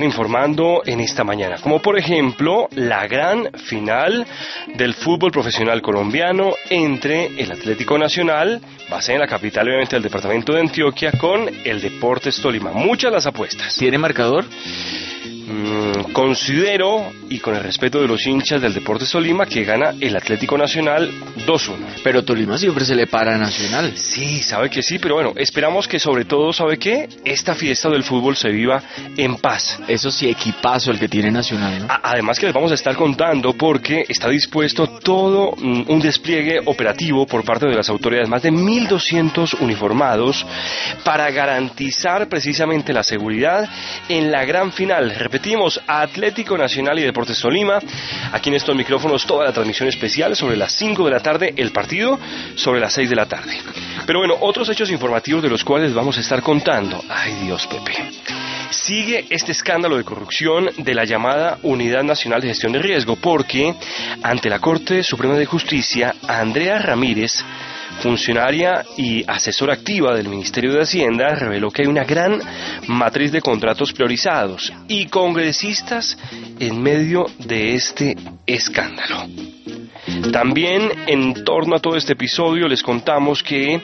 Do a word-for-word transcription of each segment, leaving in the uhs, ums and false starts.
informando en esta mañana, como por ejemplo la gran final del fútbol profesional colombiano entre el Atlético Nacional, base en la capital obviamente del departamento de Antioquia, con el Deportes Tolima. Muchas las apuestas. ¿Tiene marcador? Mm, considero, y con el respeto de los hinchas del Deportes Tolima, que gana el Atlético Nacional dos uno. Pero Tolima siempre se le para a Nacional. Sí, sabe que sí, pero bueno, esperamos que sobre todo, ¿sabe qué? Esta fiesta del fútbol se viva en paz. Eso sí, equipazo el que tiene Nacional, ¿no? Además que les vamos a estar contando porque está dispuesto todo mm, un despliegue operativo por parte de las autoridades, más de mil doscientos uniformados, para garantizar precisamente la seguridad en la gran final. Repetimos, Atlético Nacional y Deportes Tolima. Aquí en estos micrófonos toda la transmisión especial sobre las cinco de la tarde, el partido sobre las seis de la tarde. Pero bueno, otros hechos informativos de los cuales vamos a estar contando. Ay Dios, Pepe. Sigue este escándalo de corrupción de la llamada Unidad Nacional de Gestión de Riesgo, porque ante la Corte Suprema de Justicia, Andrea Ramírez, funcionaria y asesora activa del Ministerio de Hacienda, reveló que hay una gran matriz de contratos priorizados y congresistas en medio de este escándalo. También en torno a todo este episodio les contamos que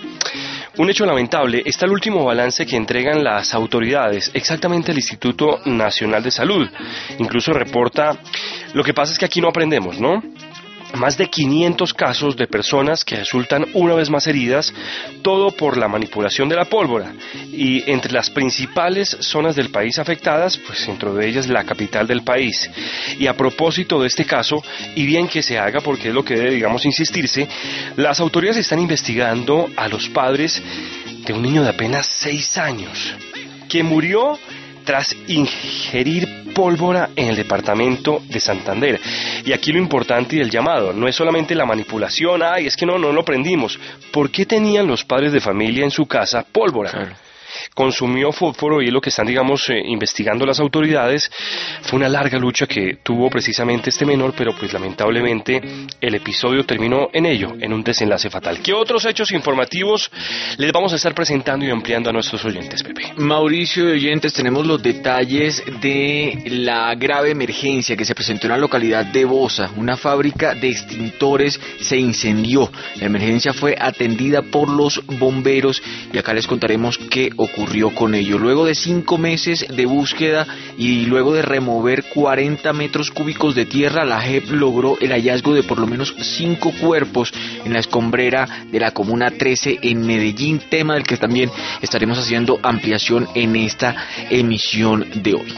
un hecho lamentable está el último balance que entregan las autoridades, exactamente el Instituto Nacional de Salud. Incluso reporta, lo que pasa es que aquí no aprendemos, ¿no? Más de quinientos casos de personas que resultan una vez más heridas, todo por la manipulación de la pólvora. Y entre las principales zonas del país afectadas, pues dentro de ellas la capital del país. Y a propósito de este caso, y bien que se haga porque es lo que debe, digamos, insistirse, las autoridades están investigando a los padres de un niño de apenas seis años, que murió tras ingerir pólvora en el departamento de Santander. Y aquí lo importante y el llamado, no es solamente la manipulación, ay, es que no, no lo prendimos. ¿Por qué tenían los padres de familia en su casa pólvora? Claro. Consumió fósforo y es lo que están, digamos, eh, investigando las autoridades. Fue una larga lucha que tuvo precisamente este menor, pero pues lamentablemente el episodio terminó en ello, en un desenlace fatal. ¿Qué otros hechos informativos les vamos a estar presentando y ampliando a nuestros oyentes, Pepe? Mauricio y oyentes, tenemos los detalles de la grave emergencia que se presentó en la localidad de Bosa. Una fábrica de extintores se incendió. La emergencia fue atendida por los bomberos y acá les contaremos qué ocurrió con ello. Luego de cinco meses de búsqueda y luego de remover cuarenta metros cúbicos de tierra, la J E P logró el hallazgo de por lo menos cinco cuerpos en la escombrera de la Comuna trece en Medellín, tema del que también estaremos haciendo ampliación en esta emisión de hoy.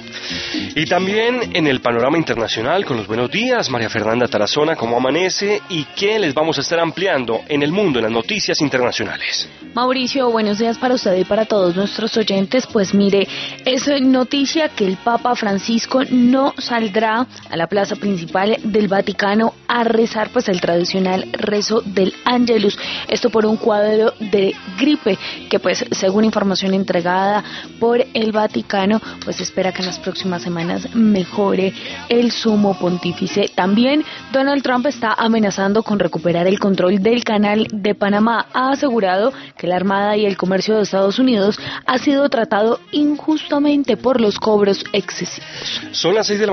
Y también en el panorama internacional, con los buenos días, María Fernanda Tarazona, ¿cómo amanece? ¿Y qué les vamos a estar ampliando en el mundo, en las noticias internacionales? Mauricio, buenos días para usted y para todos nuestros oyentes. Pues mire, es noticia que el Papa Francisco no saldrá a la plaza principal del Vaticano a rezar pues el tradicional rezo del Ángelus. Esto por un cuadro de gripe que pues según información entregada por el Vaticano, pues espera que en las próximas semanas mejore el sumo pontífice. También Donald Trump está amenazando con recuperar el control del canal de Panamá. Ha asegurado que la Armada y el comercio de Estados Unidos ha sido tratado injustamente por los cobros excesivos. Son las seis de la